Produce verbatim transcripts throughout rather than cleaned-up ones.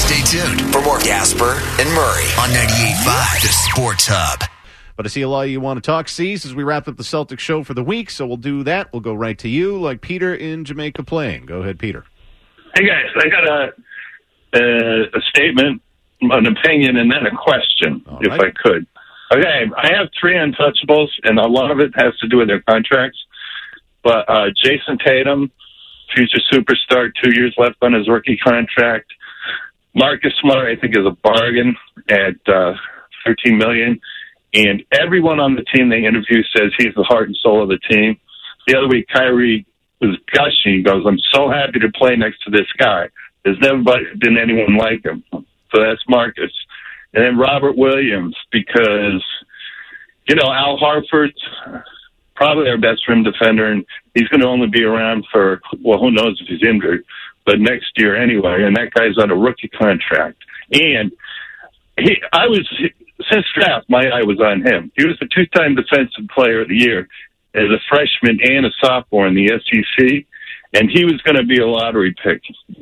Stay tuned for more Gasper and Murray on ninety-eight point five, the Sports Hub. But I see a lot of you want to talk C's as we wrap up the Celtics show for the week, so we'll do that. We'll go right to you, like Peter in Jamaica Plain. Go ahead, Peter. Hey, guys, I got a, a, a statement, an opinion, and then a question, All if right. I could. Okay, I have three untouchables, and a lot of it has to do with their contracts. But uh, Jason Tatum, future superstar, two years left on his rookie contract. Marcus Smart, I think, is a bargain at uh, thirteen million dollars. And everyone on the team they interview says he's the heart and soul of the team. The other week, Kyrie was gushing. He goes, I'm so happy to play next to this guy. There's never been anyone like him. So that's Marcus. And then Robert Williams, because, you know, Al Horford's probably our best rim defender, and he's going to only be around for, well, who knows if he's injured, but next year anyway. And that guy's on a rookie contract. And he, I was... Since draft, my eye was on him. He was the two-time Defensive Player of the Year as a freshman and a sophomore in the S E C, and he was going to be a lottery pick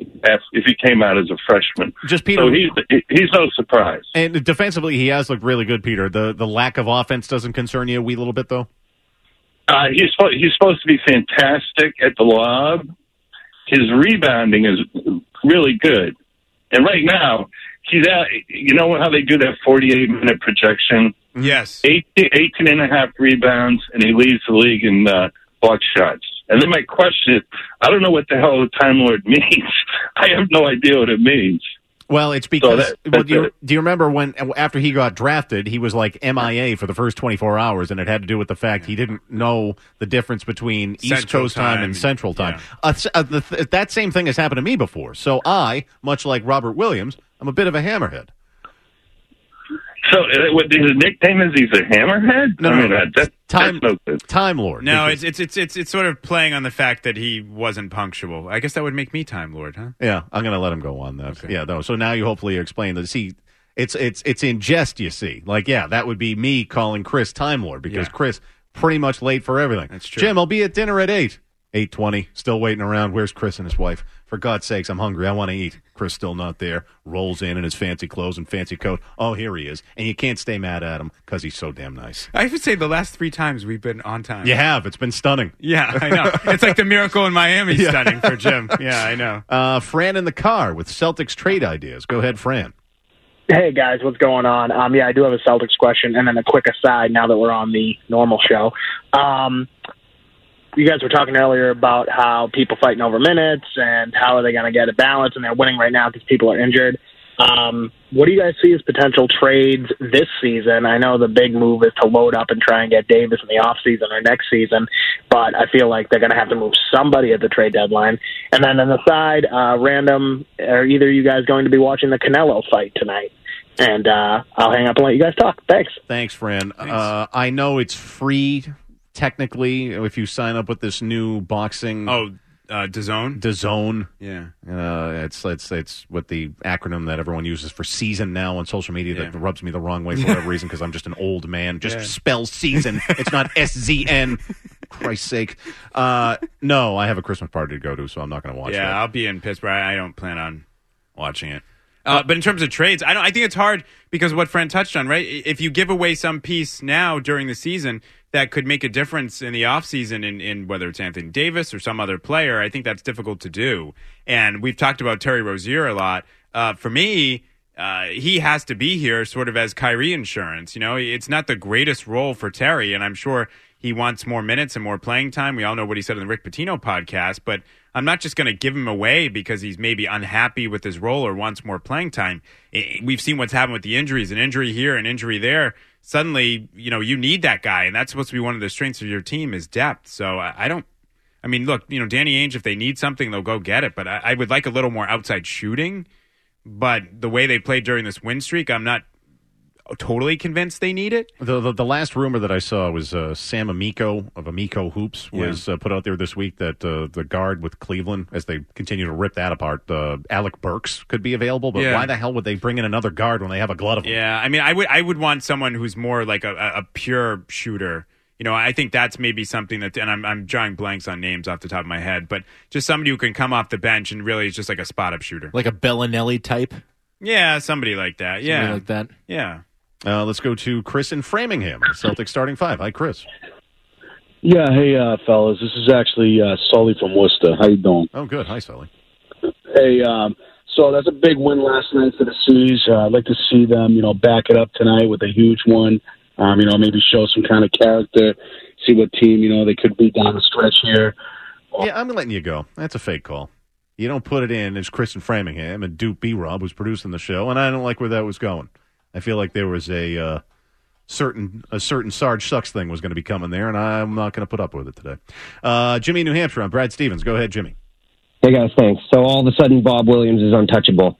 if he came out as a freshman. Just Peter, so he's he's no surprise. And defensively, he has looked really good, Peter. The the lack of offense doesn't concern you a wee little bit, though? Uh, he's, he's supposed to be fantastic at the lob. His rebounding is really good. And right now, he's at, you know how they do that forty-eight minute projection? Yes. eighteen, eighteen and a half rebounds, and he leads the league in uh, block shots. And then my question is, I don't know what the hell Time Lord means. I have no idea what it means. Well, it's because, so that, well, do, you, do you remember when, after he got drafted, he was like M I A for the first twenty-four hours, and it had to do with the fact he didn't know the difference between Central East Coast time, time and Central time. Yeah. Uh, uh, the, th- that same thing has happened to me before. So I, much like Robert Williams, I'm a bit of a hammerhead. So uh, what his nickname is? He's a hammerhead? No, I mean, no, that, that, time, that's no good. Time Lord. No, because, it's, it's it's it's it's sort of playing on the fact that he wasn't punctual. I guess that would make me Time Lord, huh? Yeah, I'm going to let him go on that. Okay. Yeah, no. So now you hopefully explain that. See, it's it's it's in jest. You see, like yeah, that would be me calling Chris Time Lord because Yeah. Chris pretty much late for everything. That's true. Jim, I'll be at dinner at eight. eight twenty, still waiting around. Where's Chris and his wife? For God's sakes, I'm hungry. I want to eat. Chris still not there. Rolls in in his fancy clothes and fancy coat. Oh, here he is. And you can't stay mad at him because he's so damn nice. I would say the last three times we've been on time. You have. It's been stunning. Yeah, I know. It's like the miracle in Miami Yeah. stunning for Jim. Yeah, I know. Uh, Fran in the car with Celtics trade ideas. Go ahead, Fran. Hey, guys, what's going on? Um, yeah, I do have a Celtics question, and then a quick aside now that we're on the normal show. Um, you guys were talking earlier about how people fighting over minutes and how are they going to get a balance, and they're winning right now because people are injured. Um, what do you guys see as potential trades this season? I know the big move is to load up and try and get Davis in the offseason or next season, but I feel like they're going to have to move somebody at the trade deadline. And then on the side, uh, random, are either of you guys going to be watching the Canelo fight tonight? And uh, I'll hang up and let you guys talk. Thanks. Thanks, Fran. Thanks. Uh, I know it's free, technically, if you sign up with this new boxing. Oh, uh, DAZN? DAZN. Yeah. Uh, it's it's it's what the acronym that everyone uses for season now on social media that Yeah. rubs me the wrong way for whatever reason because I'm just an old man. Just Yeah. spell season. It's not S Z N. Christ's sake. Uh, no, I have a Christmas party to go to, so I'm not going to watch Yeah, that. I'll be in Pittsburgh. I I don't plan on watching it. Uh, but in terms of trades, I don't. I think it's hard because what Fran touched on, right? If you give away some piece now during the season that could make a difference in the offseason in, in whether it's Anthony Davis or some other player, I think that's difficult to do. And we've talked about Terry Rozier a lot. Uh, for me, uh, he has to be here sort of as Kyrie insurance. You know, it's not the greatest role for Terry, and I'm sure he wants more minutes and more playing time. We all know what he said in the Rick Pitino podcast, but I'm not just going to give him away because he's maybe unhappy with his role or wants more playing time. We've seen what's happened with the injuries, an injury here, an injury there. Suddenly, you know, you need that guy, and that's supposed to be one of the strengths of your team is depth. So I don't, I mean, look, you know, Danny Ainge, if they need something, they'll go get it, but I, I would like a little more outside shooting. But the way they played during this win streak, I'm not totally convinced they need it. The, the the last rumor that I saw was uh, Sam Amico of Amico Hoops was Yeah. uh, put out there this week that uh, the guard with Cleveland, as they continue to rip that apart, uh, Alec Burks could be available. But Yeah. why the hell would they bring in another guard when they have a glut of them? Yeah, I mean, I would I would want someone who's more like a, a, a pure shooter. You know, I think that's maybe something that, and I'm I'm drawing blanks on names off the top of my head, but just somebody who can come off the bench and really is just like a spot up shooter. Like a Bellinelli type? Yeah, somebody like that. Yeah. Somebody like that. Yeah. Uh, let's go to Chris in Framingham, Celtics starting five. Hi, Chris. Yeah, hey, uh, fellas. This is actually uh, Sully from Worcester. How you doing? Oh, good. Hi, Sully. Hey, um, so that's a big win last night for the C's. Uh, I'd like to see them, you know, back it up tonight with a huge one. Um, you know, maybe show some kind of character, see what team, you know, they could be down the stretch here. Yeah, I'm letting you go. That's a fake call. You don't put it in as Chris in Framingham and Duke B-Rob who's producing the show, and I don't like where that was going. I feel like there was a uh, certain a certain Sarge Sucks thing was going to be coming there, and I'm not going to put up with it today. Uh, Jimmy in New Hampshire on Brad Stevens. Go ahead, Jimmy. Hey, guys, thanks. So all of a sudden, Bob Williams is untouchable.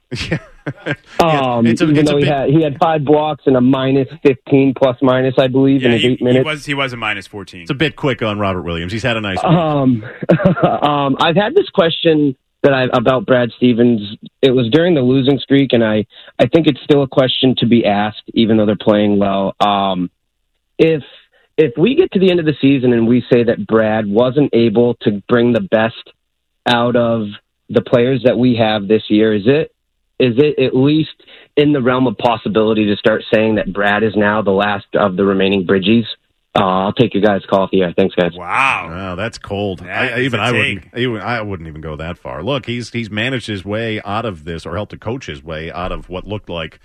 um, it's a, even it's though a he big... had he had five blocks and a minus fifteen plus minus, I believe, Yeah, in his he, eight minutes. he was he was a minus fourteen. It's a bit quick on Robert Williams. He's had a nice. Um, um, I've had this question that I about Brad Stevens. It was during the losing streak, and I I think it's still a question to be asked, even though they're playing well. Um, if if we get to the end of the season and we say that Brad wasn't able to bring the best out of the players that we have this year, is it is it at least in the realm of possibility to start saying that Brad is now the last of the remaining Bridgies? Uh, I'll take your guys' call here. Thanks, guys. Wow. Wow, that's cold. That I, is even a I take. wouldn't. Even I wouldn't even go that far. Look, he's he's managed his way out of this, or helped to coach his way out of what looked like,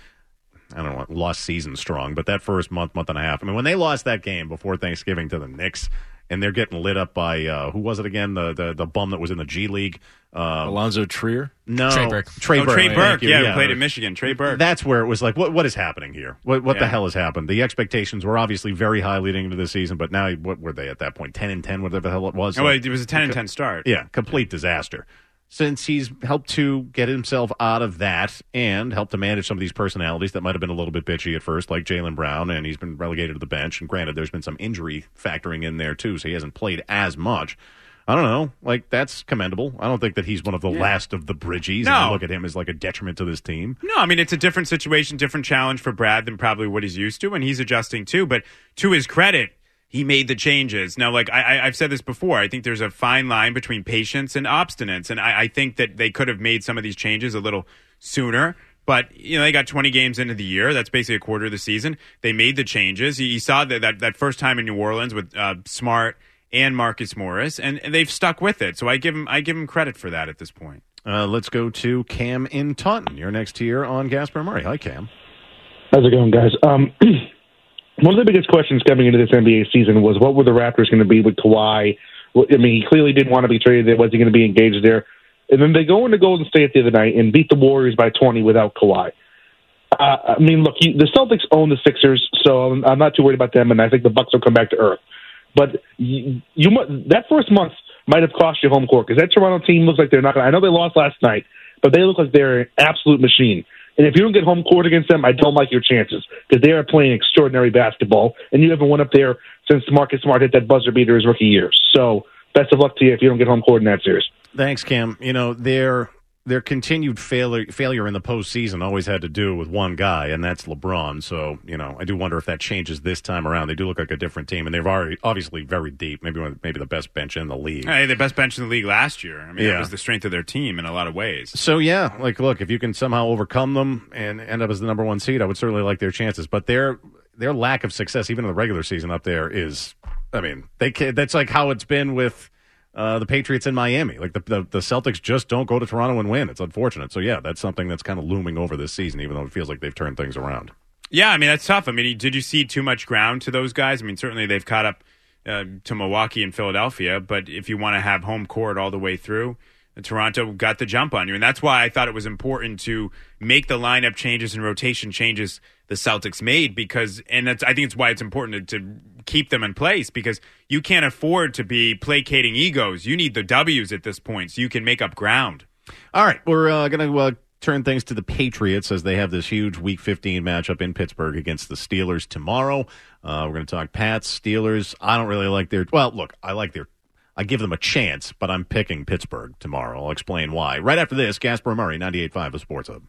I don't know, lost season strong. But that first month, month and a half. I mean, when they lost that game before Thanksgiving to the Knicks, and they're getting lit up by uh, who was it again? The, the the bum that was in the G League. Um, Alonzo Trier? No, Trey Burke. Trey oh, Burke. Trey Thank Burke. you. Yeah, who played at Michigan. Trey Burke. That's where it was like, what what is happening here? What what the Yeah. hell has happened? The expectations were obviously very high leading into the season, but now what were they at that point? Ten and ten, whatever the hell it was. Oh, Like, it was a ten and ten start. yeah, complete disaster. Since he's helped to get himself out of that and helped to manage some of these personalities that might have been a little bit bitchy at first, like Jaylen Brown, and he's been relegated to the bench. And granted, there's been some injury factoring in there too, so he hasn't played as much. I don't know. Like, that's commendable. I don't think that he's one of the Yeah. last of the Bridgies. No. And I look at him as like a detriment to this team. No, I mean, it's a different situation, different challenge for Brad than probably what he's used to, and he's adjusting too. But to his credit, he made the changes. Now, like I, I, I've said this before, I think there's a fine line between patience and obstinance, and I, I think that they could have made some of these changes a little sooner. But, you know, they got twenty games into the year. That's basically a quarter of the season. They made the changes. You, you saw that, that that first time in New Orleans with uh, Smart and Marcus Morris, and, and they've stuck with it. So I give him I give him credit for that at this point. Uh, let's go to Cam in Taunton. You're next here on Gasper Murray. Hi, Cam. How's it going, guys? Um, one of the biggest questions coming into this N B A season was what were the Raptors going to be with Kawhi? Well, I mean, he clearly didn't want to be traded there. Was he going to be engaged there? And then they go into Golden State the other night and beat the Warriors by twenty without Kawhi. Uh, I mean, look, you, the Celtics own the Sixers, so I'm, I'm not too worried about them, and I think the Bucks will come back to earth. But you, you that first month might have cost you home court because that Toronto team looks like they're not going to. I know they lost last night, but they look like they're an absolute machine. And if you don't get home court against them, I don't like your chances because they are playing extraordinary basketball, and you haven't won up there since Marcus Smart hit that buzzer beater his rookie year. So best of luck to you if you don't get home court in that series. Thanks, Cam. You know, their their continued failure failure in the postseason always had to do with one guy, and that's LeBron. So, you know, I do wonder if that changes this time around. They do look like a different team, and they've already obviously very deep, maybe one, maybe the best bench in the league. Hey, the best bench in the league last year. I mean, Yeah. that was the strength of their team in a lot of ways. So, yeah, like, look, if you can somehow overcome them and end up as the number one seed, I would certainly like their chances. But their their lack of success, even in the regular season up there, is, I mean, they can, that's like how it's been with uh, the Patriots in Miami. Like, the, the the Celtics just don't go to Toronto and win. It's unfortunate. So, yeah, that's something that's kind of looming over this season, even though it feels like they've turned things around. Yeah, I mean, that's tough. I mean, did you see too much ground to those guys? I mean, certainly they've caught up uh, to Milwaukee and Philadelphia, but if you want to have home court all the way through, Toronto got the jump on you. And that's why I thought it was important to make the lineup changes and rotation changes the Celtics made because, and that's, I think it's why it's important to, to keep them in place because you can't afford to be placating egos. You need the W's at this point so you can make up ground. All right, we're uh, going to uh, turn things to the Patriots as they have this huge Week fifteen matchup in Pittsburgh against the Steelers tomorrow. Uh, we're going to talk Pats, Steelers. I don't really like their – well, look, I like their – I give them a chance, but I'm picking Pittsburgh tomorrow. I'll explain why. Right after this, Gasper and Murray, ninety-eight point five, the Sports Hub.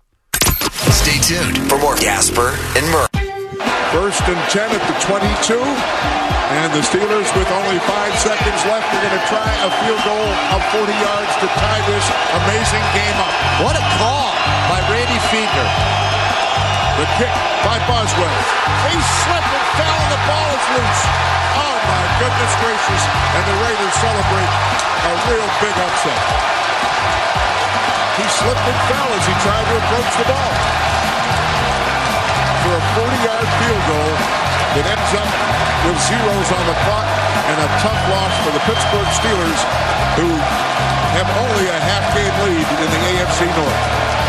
Stay tuned for more Gasper and Murray. First and ten at the twenty-two. And the Steelers, with only five seconds left, are going to try a field goal of forty yards to tie this amazing game up. What a call by Randy Fiedner. The kick by Boswell. He slipped and fell, and the ball is loose. Oh, my goodness gracious. And the Raiders celebrate a real big upset. He slipped and fell as he tried to approach the ball. For a forty-yard field goal that ends up with zeros on the clock and a tough loss for the Pittsburgh Steelers, who have only a half-game lead in the A F C North.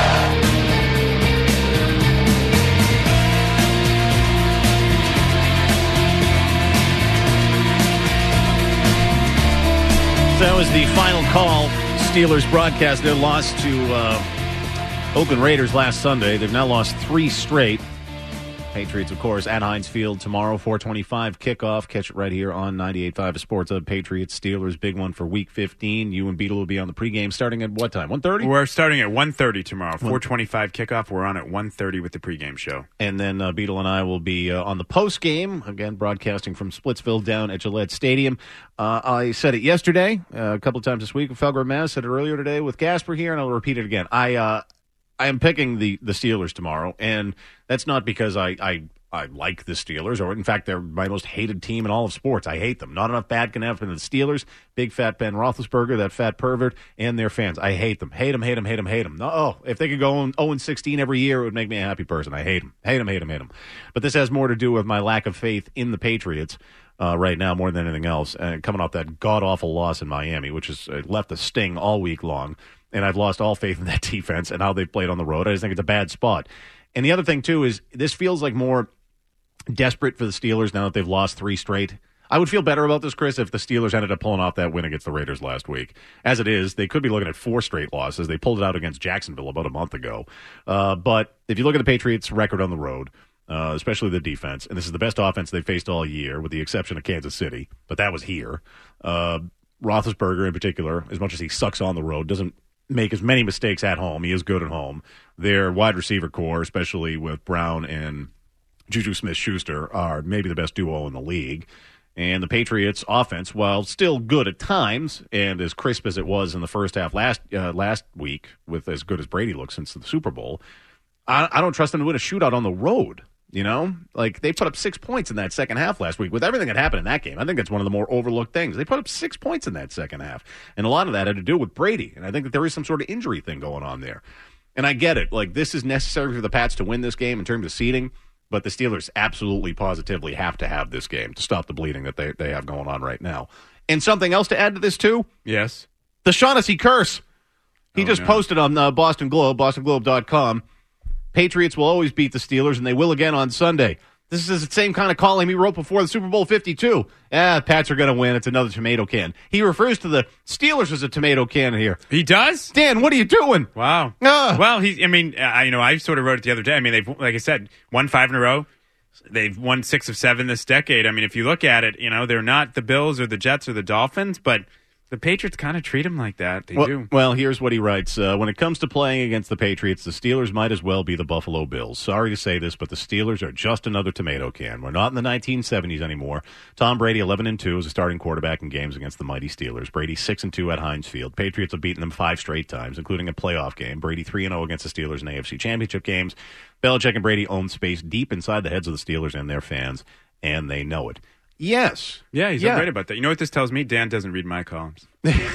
That was the final call. Steelers broadcast their loss to uh, Oakland Raiders last Sunday. They've now lost three straight. Patriots, of course, at Heinz Field tomorrow, four twenty-five kickoff. Catch it right here on ninety-eight point five Sports Hub. Patriots, Steelers, big one for Week fifteen. You and Beetle will be on the pregame starting at what time? one thirty? We're starting at one thirty tomorrow. four twenty-five kickoff. We're on at one thirty with the pregame show. And then uh, Beetle and I will be uh, on the postgame, again, broadcasting from Splitsville down at Gillette Stadium. Uh, I said it yesterday, uh, a couple of times this week with Felger Mass, said it earlier today with Gasper here, and I'll repeat it again. I uh, I am picking the, the Steelers tomorrow, and that's not because I, I I like the Steelers, or in fact, they're my most hated team in all of sports. I hate them. Not enough bad can happen to the Steelers. Big fat Ben Roethlisberger, that fat pervert, and their fans. I hate them. Hate them, hate them, hate them, hate them. No, oh, if they could go oh and sixteen every year, it would make me a happy person. I hate them. Hate them, hate them, hate them. But this has more to do with my lack of faith in the Patriots uh, right now more than anything else. And coming off that god-awful loss in Miami, which has uh, left a sting all week long. And I've lost all faith in that defense and how they've played on the road. I just think it's a bad spot. And the other thing, too, is this feels like more desperate for the Steelers now that they've lost three straight. I would feel better about this, Chris, if the Steelers ended up pulling off that win against the Raiders last week. As it is, they could be looking at four straight losses. They pulled it out against Jacksonville about a month ago. Uh, but if you look at the Patriots' record on the road, uh, especially the defense, and this is the best offense they've faced all year, with the exception of Kansas City, but that was here. Uh, Roethlisberger, in particular, as much as he sucks on the road, doesn't make as many mistakes at home. He is good at home. Their wide receiver core, especially with Brown and Juju Smith-Schuster, are maybe the best duo in the league. And the Patriots' offense, while still good at times and as crisp as it was in the first half last uh, last week, with as good as Brady looks since the Super Bowl, I, I don't trust them to win a shootout on the road. You know, like they put up six points in that second half last week with everything that happened in that game. I think it's one of the more overlooked things. They put up six points in that second half, and a lot of that had to do with Brady. And I think that there is some sort of injury thing going on there. And I get it. Like, this is necessary for the Pats to win this game in terms of seeding. But the Steelers absolutely, positively have to have this game to stop the bleeding that they, they have going on right now. And something else to add to this, too? Yes. The Shaughnessy curse. He oh, just no. posted on uh, Boston Globe, boston globe dot com. Patriots will always beat the Steelers, and they will again on Sunday. This is the same kind of column he wrote before the Super Bowl fifty-two. Ah, Pats are going to win. It's another tomato can. He refers to the Steelers as a tomato can here. He does? Dan, what are you doing? Wow. Ah. Well, he. I mean, I you know I sort of wrote it the other day. I mean, they've like I said, won five in a row. They've won six of seven this decade. I mean, if you look at it, you know, they're not the Bills or the Jets or the Dolphins, but the Patriots kind of treat them like that. They well, do. Well, here's what he writes. Uh, when it comes to playing against the Patriots, the Steelers might as well be the Buffalo Bills. Sorry to say this, but the Steelers are just another tomato can. We're not in the nineteen seventies anymore. Tom Brady, eleven and two, is a starting quarterback in games against the mighty Steelers. Brady, six and two at Heinz Field. Patriots have beaten them five straight times, including a playoff game. Brady, three and oh against the Steelers in A F C Championship games. Belichick and Brady own space deep inside the heads of the Steelers and their fans, and they know it. Yes. Yeah, he's yeah. right about that. You know what this tells me? Dan doesn't read my columns.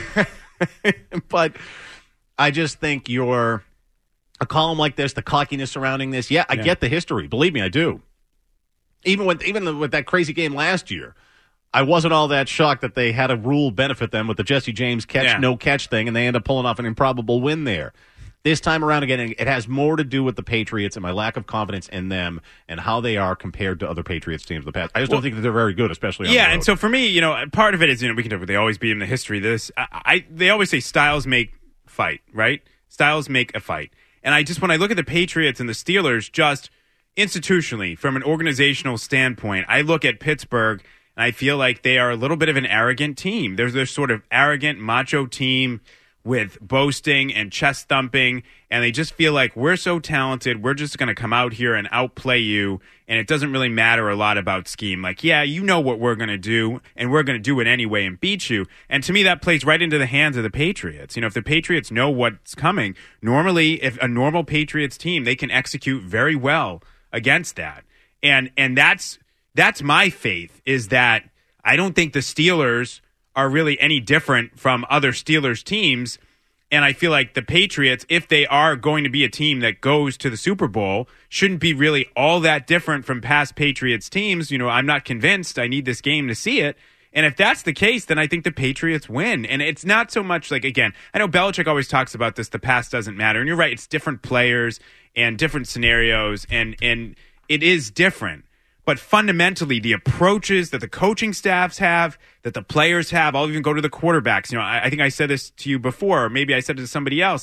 But I just think you're a column like this, the cockiness surrounding this. Yeah, I Yeah. get the history. Believe me, I do. Even with even with that crazy game last year, I wasn't all that shocked that they had a rule benefit them with the Jesse James catch Yeah. no catch thing, and they end up pulling off an improbable win there. This time around, again, it has more to do with the Patriots and my lack of confidence in them and how they are compared to other Patriots teams in the past. I just Well, don't think that they're very good, especially on Yeah, the road. and so for me, you know, part of it is, you know, we can talk about they always beat in the history of this. I, I they always say styles make fight, right? Styles make a fight. And I just, when I look at the Patriots and the Steelers, just institutionally, from an organizational standpoint, I look at Pittsburgh and I feel like they are a little bit of an arrogant team. There's this sort of arrogant, macho team with boasting and chest thumping, and they just feel like we're so talented, we're just going to come out here and outplay you, and it doesn't really matter a lot about scheme. Like, yeah, you know what we're going to do, and we're going to do it anyway and beat you. And to me, that plays right into the hands of the Patriots. You know, if the Patriots know what's coming, normally, if a normal Patriots team, they can execute very well against that. And and that's that's my faith, is that I don't think the Steelers are really any different from other Steelers teams. And I feel like the Patriots, if they are going to be a team that goes to the Super Bowl, shouldn't be really all that different from past Patriots teams. You know, I'm not convinced. I need this game to see it. And if that's the case, then I think the Patriots win. And it's not so much like, again, I know Belichick always talks about this, the past doesn't matter. And you're right, it's different players and different scenarios, and and it is different. But fundamentally, the approaches that the coaching staffs have, that the players have, I'll even go to the quarterbacks. You know, I, I think I said this to you before, or maybe I said it to somebody else.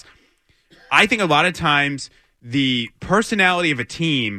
I think a lot of times the personality of a team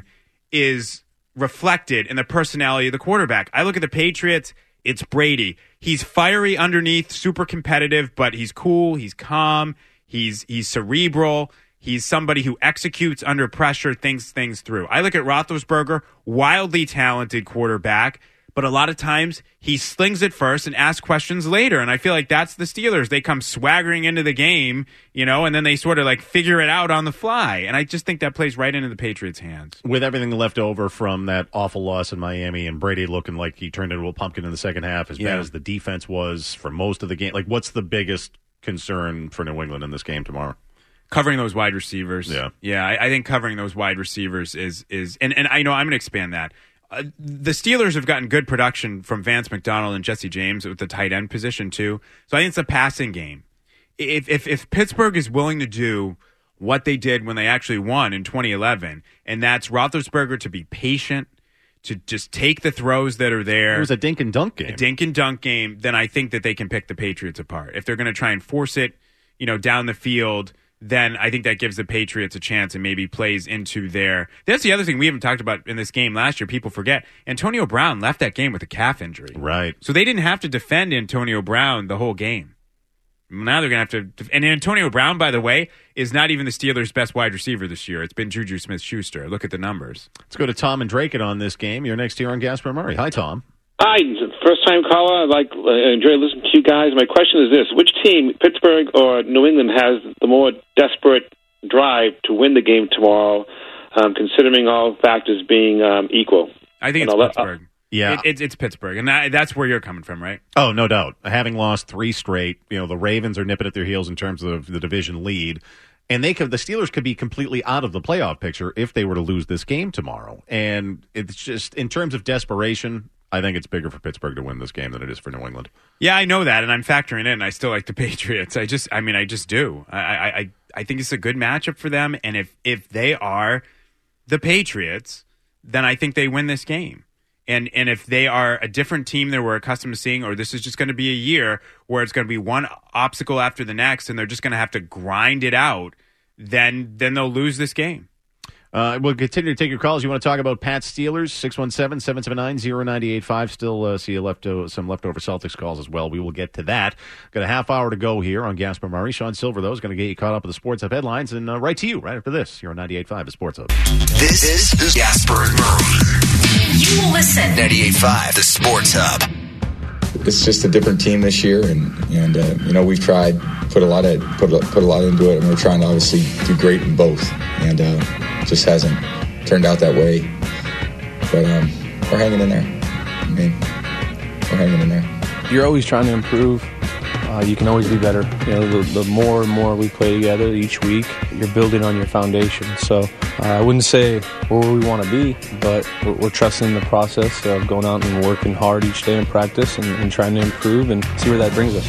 is reflected in the personality of the quarterback. I look at the Patriots, it's Brady. He's fiery underneath, super competitive, but he's cool, he's calm, he's he's cerebral. He's somebody who executes under pressure, thinks things through. I look at Roethlisberger, wildly talented quarterback, but a lot of times he slings it first and asks questions later. And I feel like that's the Steelers. They come swaggering into the game, you know, and then they sort of like figure it out on the fly. And I just think that plays right into the Patriots' hands. With everything left over from that awful loss in Miami and Brady looking like he turned into a pumpkin in the second half, as Yeah. bad as the defense was for most of the game, like what's the biggest concern for New England in this game tomorrow? Covering those wide receivers. Yeah. Yeah, I, I think covering those wide receivers is, is and, and I know I'm going to expand that. Uh, the Steelers have gotten good production from Vance McDonald and Jesse James with the tight end position, too. So I think it's a passing game. If, if, if Pittsburgh is willing to do what they did when they actually won in twenty eleven, and that's Roethlisberger to be patient, to just take the throws that are there. It was a dink and dunk game. A dink and dunk game, then I think that they can pick the Patriots apart. If they're going to try and force it, you know, down the field, then I think that gives the Patriots a chance and maybe plays into their... That's the other thing we haven't talked about in this game last year. People forget. Antonio Brown left that game with a calf injury. Right. So they didn't have to defend Antonio Brown the whole game. Now they're going to have to... And Antonio Brown, by the way, is not even the Steelers' best wide receiver this year. It's been Juju Smith-Schuster. Look at the numbers. Let's go to Tom and Drake on this game. You're next here on Gasper Murray. Hi, Tom. Hi, first-time caller. I like I enjoy listening to you guys. My question is this: which team, Pittsburgh or New England, has the more desperate drive to win the game tomorrow, um, considering all factors being um, equal? I think it's and Pittsburgh. Uh, Yeah, it, it's, it's Pittsburgh, and that, that's where you're coming from, right? Oh, no doubt. Having lost three straight, you know, the Ravens are nipping at their heels in terms of the division lead. And they could, the Steelers could be completely out of the playoff picture if they were to lose this game tomorrow. And it's just, in terms of desperation, I think it's bigger for Pittsburgh to win this game than it is for New England. Yeah, I know that, and I'm factoring in. I still like the Patriots. I just, I mean, I just do. I, I, I think it's a good matchup for them, and if if they are the Patriots, then I think they win this game. And and if they are a different team that we're accustomed to seeing, or this is just going to be a year where it's going to be one obstacle after the next, and they're just going to have to grind it out, then then they'll lose this game. Uh, we'll continue to take your calls. You want to talk about Pat Steelers, six one seven, seven seven nine, zero nine eight five. Still uh, see a lefto- some leftover Celtics calls as well. We will get to that. Got a half hour to go here on Gasper Murray. Sean Silver, though, is going to get you caught up with the Sports Hub headlines. And uh, right to you, right after this, here on ninety-eight point five, the Sports Hub. This is Gasper and Murray. You will listen. ninety-eight point five, the Sports Hub. It's just a different team this year, and and uh, you know we've tried put a lot of put a, put a lot into it, and we're trying to obviously do great in both, and uh, just hasn't turned out that way. But um, we're hanging in there. I mean, we're hanging in there. You're always trying to improve. Uh, you can always be better. You know, the, the more and more we play together each week, you're building on your foundation. So uh, I wouldn't say where we want to be, but we're, we're trusting the process of going out and working hard each day in practice and, and trying to improve and see where that brings us.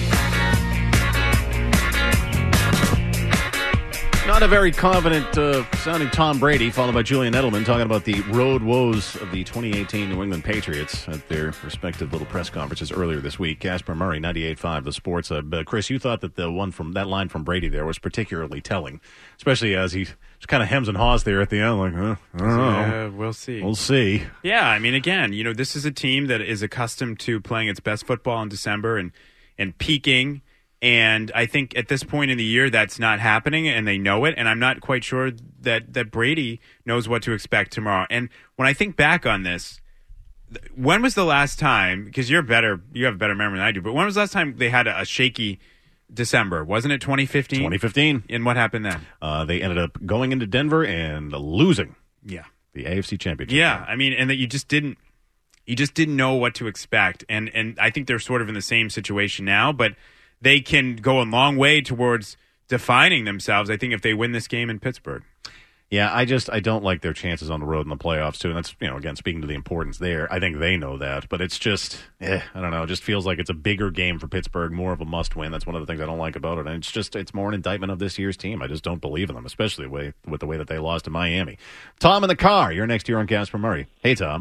Not a very confident uh, sounding Tom Brady, followed by Julian Edelman, talking about the road woes of the twenty eighteen New England Patriots at their respective little press conferences earlier this week. Gasper Murray, ninety-eight point five, the Sports Hub. Uh, Chris, you thought that the one from that line from Brady there was particularly telling, especially as he just kind of hems and haws there at the end, like, huh, I don't know. Yeah, we'll see. We'll see. Yeah, I mean, again, you know, this is a team that is accustomed to playing its best football in December and and peaking. And I think at this point in the year, that's not happening, and they know it. And I'm not quite sure that, that Brady knows what to expect tomorrow. And when I think back on this, when was the last time, because you're better, you have a better memory than I do, but when was the last time they had a, a shaky December? Wasn't it twenty fifteen? twenty fifteen. And what happened then? Uh, they ended up going into Denver and losing. Yeah. the A F C Championship. Yeah, game. I mean, and that you just didn't, you just didn't know what to expect, and and I think they're sort of in the same situation now, but they can go a long way towards defining themselves. I think if they win this game in Pittsburgh. Yeah, I just I don't like their chances on the road in the playoffs too, and that's, you know, again, speaking to the importance there. I think they know that, but it's just eh, I don't know. It just feels like it's a bigger game for Pittsburgh, more of a must-win. That's one of the things I don't like about it, and it's just it's more an indictment of this year's team. I just don't believe in them, especially the way, with the way that they lost to Miami. Tom in the car, you're next here on Gasper Murray. Hey, Tom.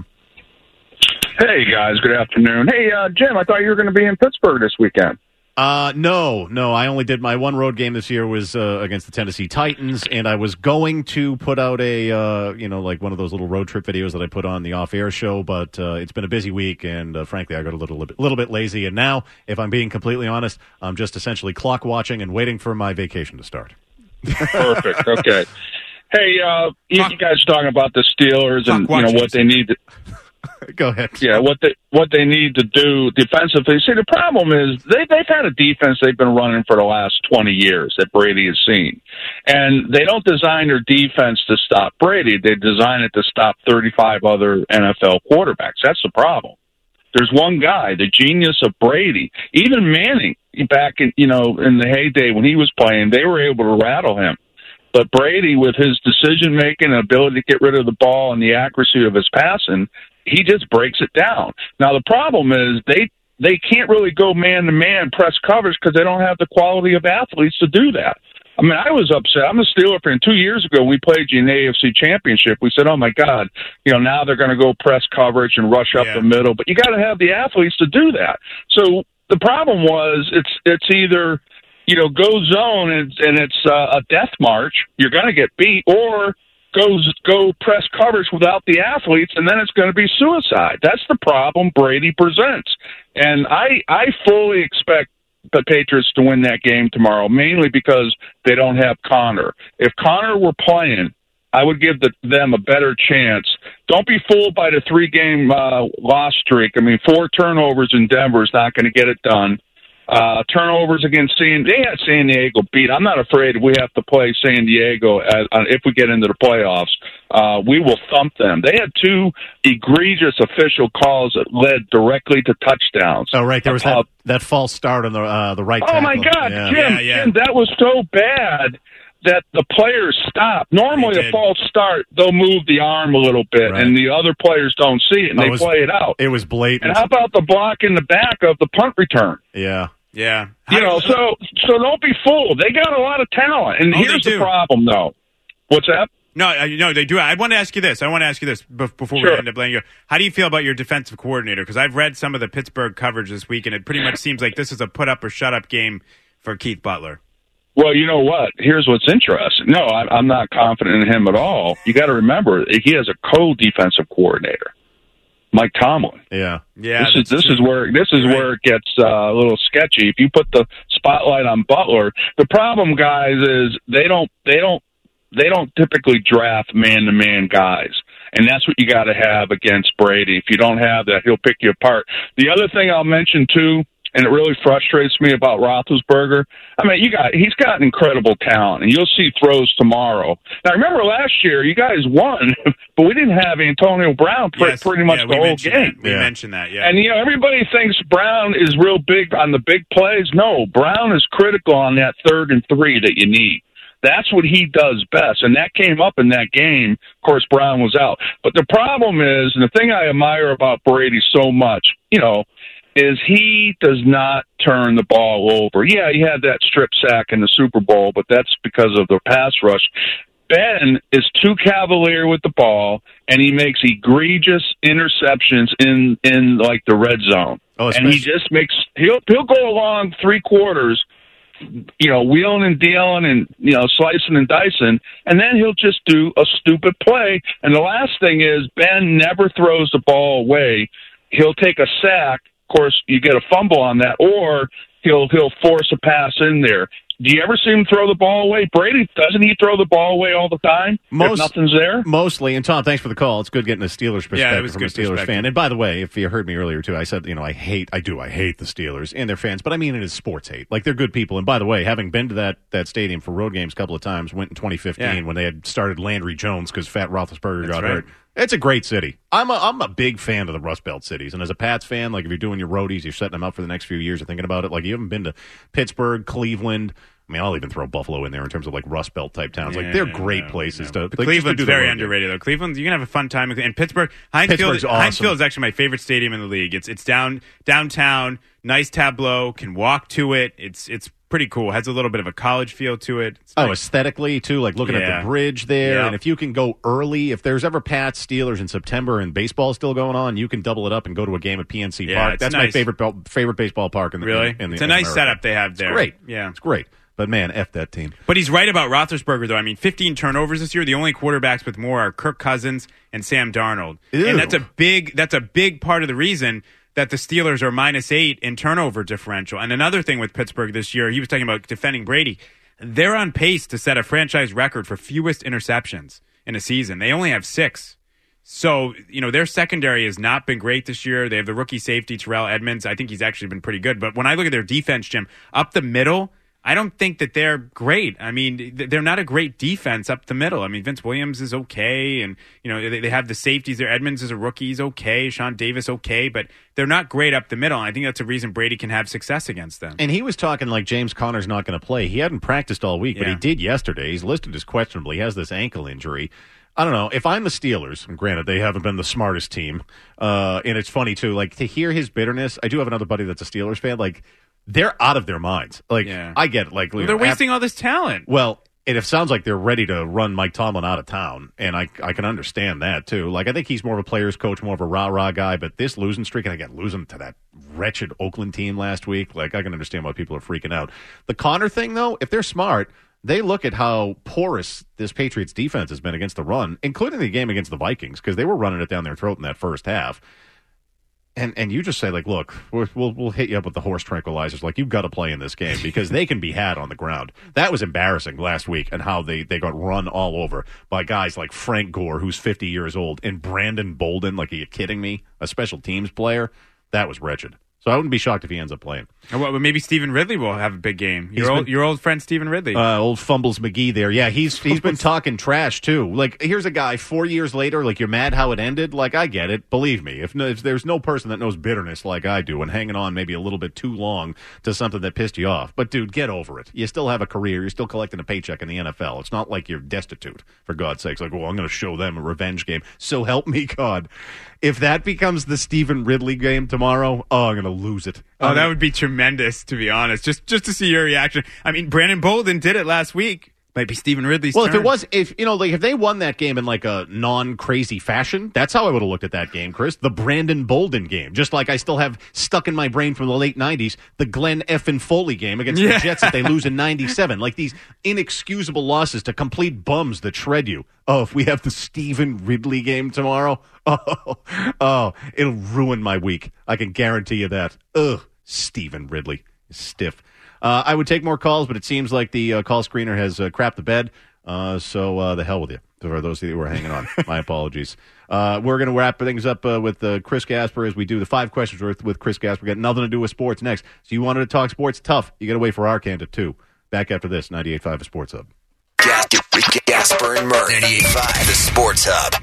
Hey guys, good afternoon. Hey uh, Jim, I thought you were going to be in Pittsburgh this weekend. Uh, no, no. I only did my one road game this year was uh, against the Tennessee Titans, and I was going to put out a, uh, you know, like one of those little road trip videos that I put on the off-air show, but uh, it's been a busy week, and uh, frankly, I got a little, little bit lazy. And now, if I'm being completely honest, I'm just essentially clock watching and waiting for my vacation to start. Perfect. Okay. Hey, uh, you, you guys talking about the Steelers and you know what they need to. Go ahead. Yeah, what they what they need to do defensively. See, the problem is they they've had a defense they've been running for the last twenty years that Brady has seen, and they don't design their defense to stop Brady. They design it to stop thirty-five other N F L quarterbacks. That's the problem. There's one guy, the genius of Brady. Even Manning, back in you know in the heyday when he was playing, they were able to rattle him. But Brady, with his decision making and ability to get rid of the ball and the accuracy of his passing, he just breaks it down. Now the problem is they they can't really go man to man press coverage because they don't have the quality of athletes to do that. I mean, I was upset. I'm a Steeler fan. Two years ago, we played you in the A F C Championship. We said, "Oh my God, you know now they're going to go press coverage and rush up Yeah. the middle." But you got to have the athletes to do that. So the problem was it's it's either you know go zone and, and it's uh, a death march. You're going to get beat, or Goes go press coverage without the athletes, and then it's going to be suicide. That's the problem Brady presents, and I I fully expect the Patriots to win that game tomorrow, mainly because they don't have Connor. If Connor were playing, I would give the, them a better chance. Don't be fooled by the three-game uh, loss streak. I mean, four turnovers in Denver is not going to get it done. Uh, turnovers against San they had San Diego beat. I'm not afraid we have to play San Diego as, uh, if we get into the playoffs. Uh, we will thump them. They had two egregious official calls that led directly to touchdowns. Oh, right. There was uh, that, that false start on the uh, the right Oh, tackle. my God, Yeah. Jim, Yeah, yeah. Jim, that was so bad that the players stopped. Normally, They a did. false start, they'll move the arm a little bit, Right. and the other players don't see it, and Oh, they it was- play it out. It was blatant. And how about the block in the back of the punt return? Yeah. Yeah. You know, so so don't be fooled. They got a lot of talent, and Oh, they here's the do. problem, though. What's that? No, I- no, they do. I want to ask you this. I want to ask you this bef- before Sure. we end up letting you go. How do you feel about your defensive coordinator? Because I've read some of the Pittsburgh coverage this week, and it pretty much seems like this is a put up or shut up game for Keith Butler. Well, you know what? Here's what's interesting. No, I, I'm not confident in him at all. You got to remember, he has a co-defensive coordinator, Mike Tomlin. Yeah. Yeah, this is that's this true. is where this is You're right. where it gets uh, a little sketchy. If you put the spotlight on Butler, the problem, guys, is they don't they don't they don't typically draft man to man guys, and that's what you got to have against Brady. If you don't have that, he'll pick you apart. The other thing I'll mention too, and it really frustrates me about Roethlisberger. I mean, you got he's got incredible talent, and you'll see throws tomorrow. Now, remember last year, you guys won, but we didn't have Antonio Brown for Yes. pretty much Yeah, the we whole mentioned game. that. We Yeah. mentioned that, yeah. And, you know, everybody thinks Brown is real big on the big plays. No, Brown is critical on that third and three that you need. That's what he does best, and that came up in that game. Of course, Brown was out. But the problem is, and the thing I admire about Brady so much, you know, is he does not turn the ball over. Yeah, he had that strip sack in the Super Bowl, but that's because of the pass rush. Ben is too cavalier with the ball, and he makes egregious interceptions in, in like the red zone. Oh, and he just makes he'll he'll go along three quarters, you know, wheeling and dealing and you know slicing and dicing, and then he'll just do a stupid play. And the last thing is Ben never throws the ball away. He'll take a sack. Of course, you get a fumble on that, or he'll he'll force a pass in there. Do you ever see him throw the ball away? Brady, doesn't he throw the ball away all the time Most- if nothing's there? Mostly. And Tom, thanks for the call. It's good getting a Steelers perspective Yeah, it was from a good Steelers perspective. fan. And by the way, if you heard me earlier too, I said, you know, I hate, I do, I hate the Steelers and their fans, but I mean it is sports hate. Like they're good people. And by the way, having been to that that stadium for road games a couple of times, went in twenty fifteen Yeah. when they had started Landry Jones because Fat Roethlisberger That's got right. hurt. It's a great city. I'm a, I'm a big fan of the Rust Belt cities. And as a Pats fan, like if you're doing your roadies, you're setting them up for the next few years, you're thinking about it. Like you haven't been to Pittsburgh, Cleveland. I mean, I'll even throw Buffalo in there in terms of like Rust Belt type towns. Yeah, like they're yeah, great yeah, places yeah. to. But like, Cleveland's just to do very the underrated though. Cleveland, you can have a fun time. And Pittsburgh, Heinz Field, awesome. Heinz Field is actually my favorite stadium in the league. It's it's down downtown, nice tableau, can walk to it. It's it's pretty cool. Has a little bit of a college feel to it. It's Oh, nice. aesthetically, too, like looking Yeah. at the bridge there. Yeah. And if you can go early, if there's ever Pats, Steelers in September and baseball still going on, you can double it up and go to a game at P N C Yeah, Park. it's That's my nice. favorite bel- favorite baseball park in the Really? in, in the, It's a in nice America. setup they have there. It's great. Yeah. It's great. But, man, F that team. But he's right about Roethlisberger, though. I mean, fifteen turnovers this year. The only quarterbacks with more are Kirk Cousins and Sam Darnold. Ew. And that's a big that's a big part of the reason that the Steelers are minus eight in turnover differential. And another thing with Pittsburgh this year, he was talking about defending Brady. They're on pace to set a franchise record for fewest interceptions in a season. They only have six. So, you know, their secondary has not been great this year. They have the rookie safety, Terrell Edmonds. I think he's actually been pretty good. But when I look at their defense, Jim, up the middle, I don't think that they're great. I mean, they're not a great defense up the middle. I mean, Vince Williams is okay, and you know they, they have the safeties there. Edmonds is a rookie, he's okay. Sean Davis okay, but they're not great up the middle. And I think that's a reason Brady can have success against them. And he was talking like James Conner's not going to play. He hadn't practiced all week, but Yeah. he did yesterday. He's listed as questionable. He has this ankle injury. I don't know. If I'm the Steelers, and granted, they haven't been the smartest team, uh, and it's funny, too, like, to hear his bitterness, I do have another buddy that's a Steelers fan, like, they're out of their minds. Like, Yeah. I get it. Like, Well, you they're know, wasting all this talent. Well, and it sounds like they're ready to run Mike Tomlin out of town, and I I can understand that, too. Like, I think he's more of a player's coach, more of a rah-rah guy, but this losing streak, and again, losing to that wretched Oakland team last week, like, I can understand why people are freaking out. The Connor thing, though, if they're smart, they look at how porous this Patriots defense has been against the run, including the game against the Vikings, because they were running it down their throat in that first half. And and you just say, like, look, we'll, we'll we'll hit you up with the horse tranquilizers. Like, you've got to play in this game because they can be had on the ground. That was embarrassing last week and how they, they got run all over by guys like Frank Gore, who's fifty years old, and Brandon Bolden. Like, are you kidding me? A special teams player? That was wretched. So I wouldn't be shocked if he ends up playing. Well, well, maybe Stephen Ridley will have a big game. Your He's old, been- your old friend Stephen Ridley. Uh, old Fumbles McGee there. Yeah, he's he's been talking trash, too. Like, here's a guy four years later, like, you're mad how it ended? Like, I get it. Believe me. If, no, if there's no person that knows bitterness like I do and hanging on maybe a little bit too long to something that pissed you off. But, dude, get over it. You still have a career. You're still collecting a paycheck in the N F L. It's not like you're destitute, for God's sakes. Like, well, I'm going to show them a revenge game. So help me, God. If that becomes the Stephen Ridley game tomorrow, oh, I'm going to lose it. Oh, that would be tremendous, to be honest. Just just to see your reaction. I mean, Brandon Bolden did it last week. Might be Stephen Ridley's Well, turn. if it was, if you know, like if they won that game in like a non-crazy fashion, that's how I would have looked at that game, Chris. The Brandon Bolden game, just like I still have stuck in my brain from the late nineties, the Glenn Effin Foley game against Yeah. the Jets that they lose in ninety-seven. Like these inexcusable losses to complete bums that shred you. Oh, if we have the Stephen Ridley game tomorrow, oh, oh, it'll ruin my week. I can guarantee you that. Ugh, Stephen Ridley, stiff. Uh, I would take more calls, but it seems like the uh, call screener has uh, crapped the bed. Uh, so uh, the hell with you. For those of you who are hanging on, my apologies. Uh, we're going to wrap things up uh, with uh, Chris Gasper as we do the five questions with, with Chris Gasper. Got nothing to do with sports next. So you wanted to talk sports? Tough. You got to wait for our candidate too. Back after this, ninety-eight point five Sports Hub. Gas- Gasper and Murray, ninety-eight point five, the Sports Hub.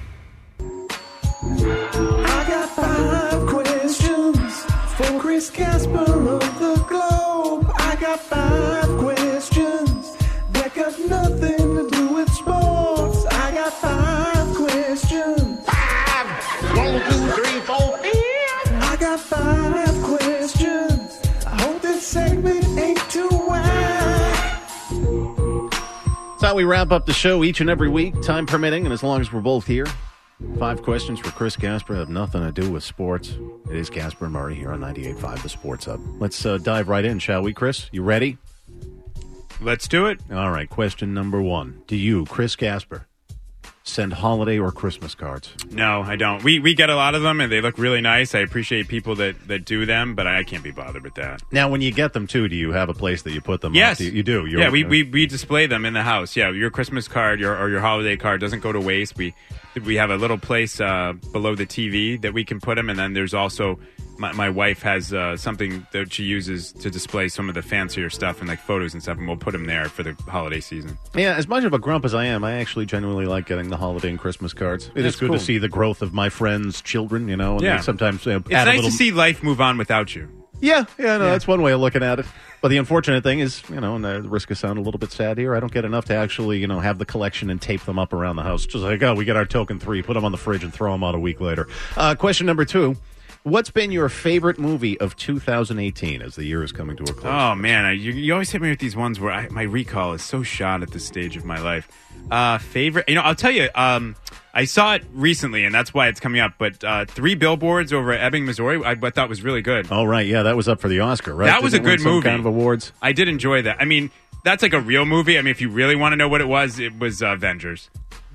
I got five questions for Chris Gasper of the Globe. I got five questions that got nothing to do with sports. I got five questions. Five. One, two, three, four. I got five questions. I hope this segment ain't too wide. That's how we wrap up the show each and every week, time permitting, and as long as we're both here. Five questions for Chris Gasper have nothing to do with sports. It is Gasper and Murray here on ninety-eight point five, the Sports Hub. Let's uh, dive right in, shall we, Chris? You ready? Let's do it. All right, question number one. Do you, Chris Gasper, send holiday or Christmas cards? No, I don't. We we get a lot of them, and they look really nice. I appreciate people that, that do them, but I can't be bothered with that. Now, when you get them, too, do you have a place that you put them? Yes. On? You, you do? You're, yeah, we, we we display them in the house. Yeah, your Christmas card your or your holiday card doesn't go to waste. We we have a little place uh, below the T V that we can put them, and then there's also my, my wife has uh, something that she uses to display some of the fancier stuff and like photos and stuff, and we'll put them there for the holiday season. Yeah, as much of a grump as I am, I actually genuinely like getting the holiday and Christmas cards. It That's is good cool. to see the growth of my friends' children, you know, and Yeah. they sometimes you know, It's add nice a little... to see life move on without you. Yeah, yeah, no, Yeah. that's one way of looking at it. But the unfortunate thing is, you know, and the risk of sound a little bit sad here, I don't get enough to actually, you know, have the collection and tape them up around the house. Just like, oh, we get our token three, put them on the fridge and throw them out a week later. Uh, question number two. What's been your favorite movie of two thousand eighteen as the year is coming to a close? Oh man, I, you, you always hit me with these ones where I, my recall is so shot at this stage of my life. Uh, favorite, you know, I'll tell you. Um, I saw it recently, and that's why it's coming up. But uh, Three Billboards over at Ebbing, Missouri, I, I thought was really good. Oh right, yeah, that was up for the Oscar, right? That was a Didn't it win good some movie. kind of awards. I did enjoy that. I mean, that's like a real movie. I mean, if you really want to know what it was, it was uh, Avengers.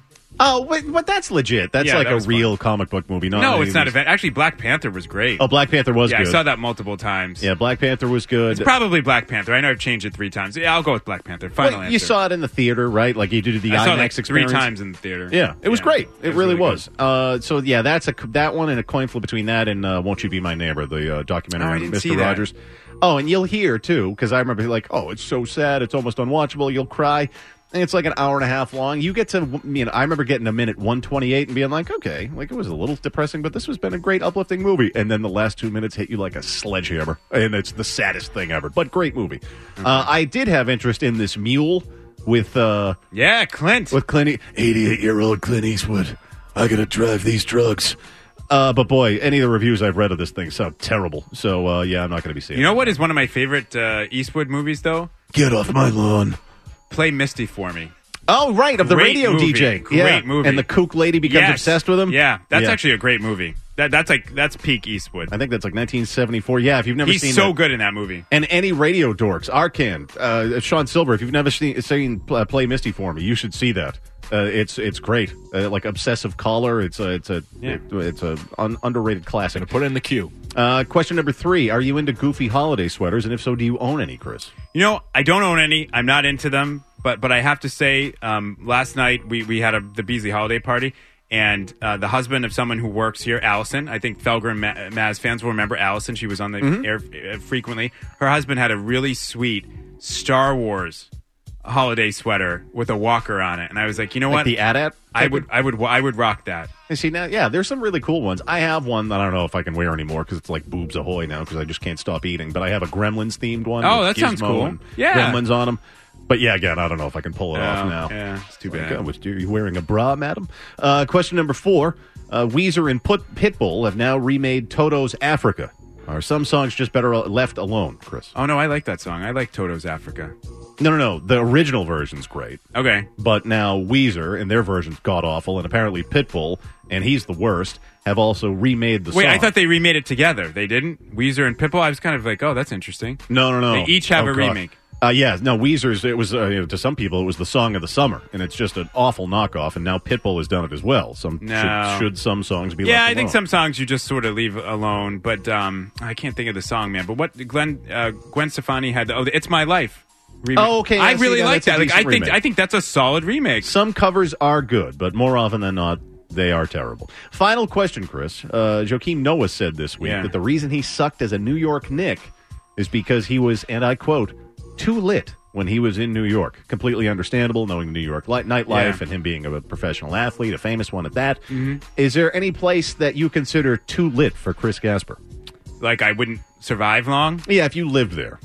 Oh, wait, but that's legit. That's Yeah, like that a was real comic book movie. Not no, any it's of not these- Avengers. Actually, Black Panther was great. Oh, Black Panther was yeah, good. I saw that multiple times. Yeah, Black Panther was good. It's probably Black Panther. I know I've changed it three times. Yeah, I'll go with Black Panther. Final Well, answer. you saw it in the theater, right? Like you did the I IMAX saw it like experience three times in the theater. Yeah, it was Yeah. great. It, It was really, really was. Uh, so yeah, that's a that one and a coin flip between that and uh, "Won't You Be My Neighbor," the uh, documentary Oh, I on didn't Mister see that. Rogers. Oh, and you'll hear too because I remember like, oh, it's so sad, it's almost unwatchable. You'll cry. And it's like an hour and a half long. You get to, you know, I remember getting a minute one twenty-eight and being like, okay, like it was a little depressing, but this has been a great uplifting movie. And then the last two minutes hit you like a sledgehammer, and it's the saddest thing ever. But great movie. Uh, I did have interest in this Mule with, uh, yeah, Clint with Clint, eighty-eight year old Clint Eastwood. I gotta drive these drugs. Uh, but boy, any of the reviews I've read of this thing sound terrible. So uh, yeah, I'm not gonna be seeing. You know it. what is one of my favorite uh, Eastwood movies, though? Get off my lawn. Play Misty for Me. Oh, right, of the Great radio movie. D J. Great yeah. movie. And the kook lady becomes Yes. obsessed with him. Yeah, that's Yeah. actually a great movie. That that's like that's peak Eastwood. I think that's like nineteen seventy-four. Yeah, if you've never He's seen so that. good in that movie. And any radio dorks, Arcan, uh, Sean Silver, if you've never seen, seen uh, Play Misty for Me, you should see that. Uh, it's it's great. Uh, like Obsessive Caller, it's a it's a Yeah. it- it's a un- underrated classic. Put it in the queue. Uh, question number three: are you into goofy holiday sweaters? And if so, do you own any, Chris? You know, I don't own any. I'm not into them, but but I have to say, um, last night we we had a the Beasley holiday party, and uh, the husband of someone who works here, Allison. I think Felger and Ma- Maz fans will remember Allison. She was on the Mhm. air uh, frequently. Her husband had a really sweet Star Wars holiday sweater with a walker on it, and I was like, you know Like what, the A T A T? I would I would I would rock that. And see now, yeah, there's some really cool ones. I have one that I don't know if I can wear anymore because it's like boobs ahoy now because I just can't stop eating. But I have a Gremlins themed one. Oh, with that sounds Gizmo cool. and Yeah. Gremlins on them. But yeah, again, I don't know if I can pull it off Oh, now. yeah, it's too Like, bad. uh, was- are you wearing a bra, madam? Uh, question number four: uh, Weezer and Put Pitbull have now remade Toto's Africa. Are some songs just better left alone, Chris? Oh no, I like that song. I like Toto's Africa. No, no, no. The original version's great. Okay. But now Weezer and their version's god awful, and apparently Pitbull, and he's the worst, have also remade the Wait, song. I thought they remade it together. They didn't? Weezer and Pitbull? I was kind of like, oh, that's interesting. No, no, no. They each have Oh, a God. remake. Uh, yeah, no, Weezer's, it was, uh, you know, to some people, it was the song of the summer, and it's just an awful knockoff, and now Pitbull has done it as well. Some No. should, should some songs be Yeah, left I think alone? some songs you just sort of leave alone, but um, I can't think of the song, man. But what Glenn uh, Gwen Stefani had, the, oh, It's My Life. Remake. Oh, okay, I I see really that. like That's a that. Like, I decent think remake. I think that's a solid remake. Some covers are good, but more often than not, they are terrible. Final question, Chris. Uh, Joakim Noah said this week Yeah. that the reason he sucked as a New York Knick is because he was, and I quote, too lit when he was in New York. Completely understandable, knowing the New York li- nightlife Yeah. and him being a professional athlete, a famous one at that. Mhm. Is there any place that you consider too lit for Chris Gasper? Like I wouldn't survive long. Yeah, if you lived there.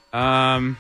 Um,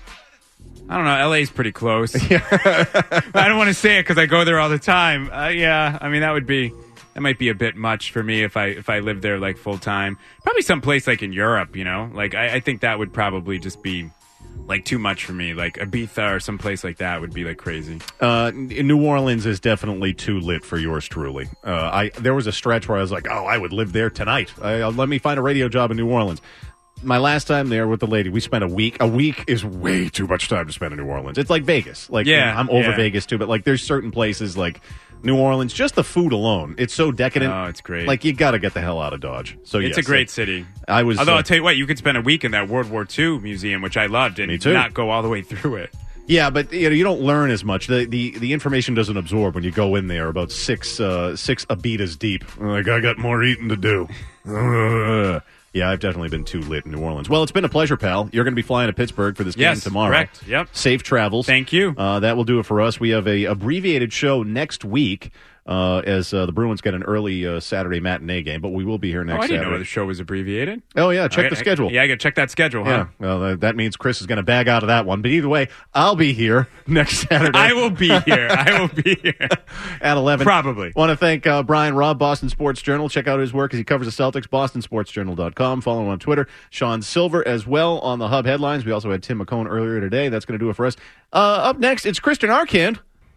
I don't know. L A's pretty close. I don't want to say it because I go there all the time. Uh, yeah, I mean that would be that might be a bit much for me if I if I lived there like full time. Probably someplace like in Europe, you know. Like I, I think that would probably just be like too much for me. Like Ibiza or someplace like that would be like crazy. Uh, New Orleans is definitely too lit for yours truly. Uh, I there was a stretch where I was like, oh, I would live there tonight. I, uh, let me find a radio job in New Orleans. My last time there with the lady, we spent a week. A week is way too much time to spend in New Orleans. It's like Vegas. Like, Yeah, you know, I'm over yeah. Vegas too, but like there's certain places like New Orleans, just the food alone, it's so decadent. Oh, it's great. Like you got to get the hell out of Dodge. So It's yes, a great like, city. I was. Although uh, I'll tell you what, you could spend a week in that World War Two museum, which I loved, and Me too. not go all the way through it. Yeah, but you know you don't learn as much. The the, the information doesn't absorb when you go in there about six uh, six Abitas deep. Like I got more eating to do. Uh, Yeah, I've definitely been too lit in New Orleans. Well, it's been a pleasure, pal. You're going to be flying to Pittsburgh for this Yes, game tomorrow. correct. Yep. Safe travels. Thank you. Uh, that will do it for us. We have a abbreviated show next week uh, as uh, the Bruins get an early uh, Saturday matinee game, but we will be here next Oh, I didn't Saturday. know the show was abbreviated. Oh, yeah, check I- the I- schedule. yeah, I got to check that schedule, huh? Yeah, well, uh, that means Chris is going to bag out of that one. But either way, I'll be here next Saturday. I will be here. I will be here. At eleven. Probably. Want to thank uh, Brian Robb, Boston Sports Journal. Check out his work as he covers the Celtics, boston sports journal dot com. Follow him on Twitter. Sean Silver as well on the Hub headlines. We also had Tim McCone earlier today. That's going to do it for us. Uh, up next, it's Kristen Arcand.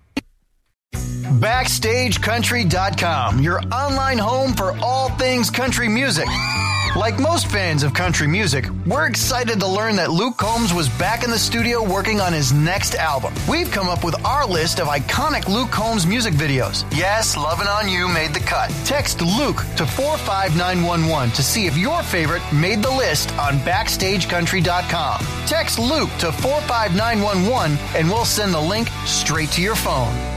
Backstage Country dot com, your online home for all things country music. Like most fans of country music, we're excited to learn that Luke Combs was back in the studio working on his next album. We've come up with our list of iconic Luke Combs music videos. Yes, Lovin' On You made the cut. Text Luke to four five nine one one to see if your favorite made the list on Backstage Country dot com. Text Luke to four five nine one one and we'll send the link straight to your phone.